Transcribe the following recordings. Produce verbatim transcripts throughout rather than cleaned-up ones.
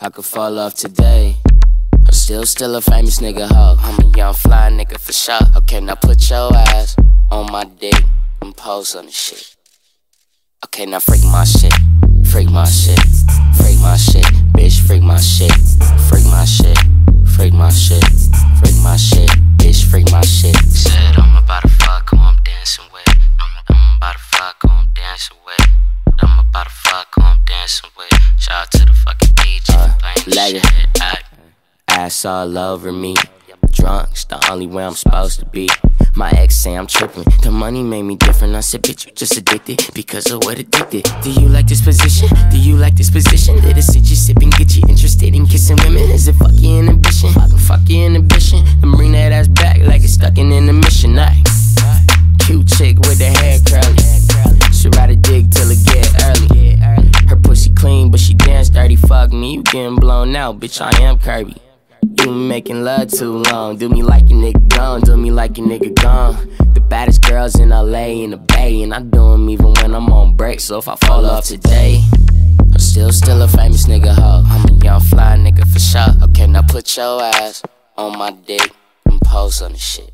I could fall off today. I'm still, still a famous nigga, ho. I'm a young fly nigga for sure. Okay, now put your ass on my dick and pose on the shit. Okay, now freak my shit, freak my shit, freak my shit, bitch, freak my shit, freak my shit, freak my shit, freak my shit, bitch, freak my shit. Said I'm about to fuck who I'm dancing with. I'm, I'm about to fuck who I'm dancing with. I'm about to fuck who I'm dancing with. Shout out to the fucking D J uh, playing this shit. I, ass all over me. Drunk's the only way I'm supposed to be. My ex say I'm tripping. The money made me different. I said, bitch, you just addicted because of what addicted. Do you like this position? Do you like this position? Did it sit you sipping, get you interested in kissing women? Is it fuck your inhibition? Fucking fuck your inhibition. And bring that ass back like it's stuck in intermission. Night. Cute chick with the hair curly. She ride a dick till it get early. Her pussy clean, but she dance dirty. Fuck me, you getting blown out, bitch. I am Kirby. You been making love too long. Do me like your nigga gone, do me like your nigga gone. The baddest girls in L A in the Bay, and I do them even when I'm on break. So if I fall off today, I'm still, still a famous nigga, ho. I'm a young fly nigga for sure. Okay, now put your ass on my dick and pose on the shit.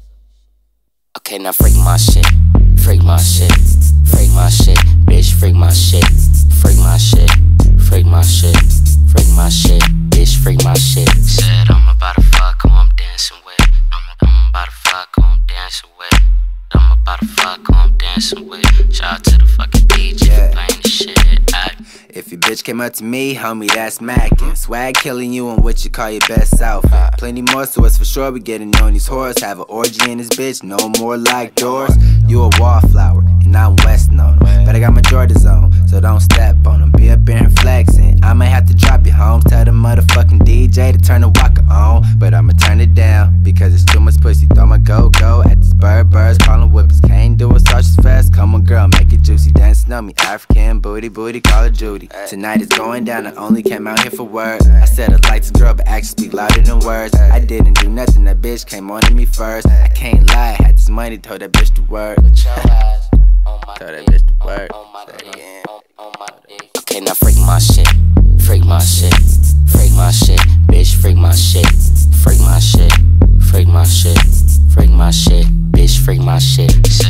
Okay, now freak my shit, freak my shit, freak my shit, bitch, freak my shit, freak my shit, freak my shit, freak my shit, bitch, freak my shit. Said I'm about to fuck who I'm dancing with. I'm, I'm about to fuck who I'm dancing with. I'm about to fuck who I'm dancing with. Shout out to the fucking D J yeah. for playing this shit. I, if your bitch came up to me, homie, that's mackin'. Swag killing you on what you call your best outfit. Plenty more, so it's for sure we getting on these whores. Have an orgy in this bitch, no more like doors. You a wallflower, and I'm West on them. But I got my Jordans on, so don't step on them. Be up in here flexing. I might have to drop you home. Tell the motherfucking D J to turn the walker on. But I'ma turn it down, because it's too much pussy. Throw my go-go at these bird birds, callin' whippers. Can't do it, sauce fast. Come on, girl, make it juicy. Dancing on me, African booty, booty, call it Judy. Tonight is going down, I only came out here for words. I said I like this girl, but actions speak louder than words. I didn't do nothing, that bitch came on to me first. I can't lie, I had this money, told that bitch to work. Put your ass on my Told that dick, bitch to work. on, on my dick, on, on my dick. Okay, now freak my shit, freak my shit, freak my shit, bitch, freak my shit, freak my shit, freak my shit, freak my shit, bitch, freak my shit.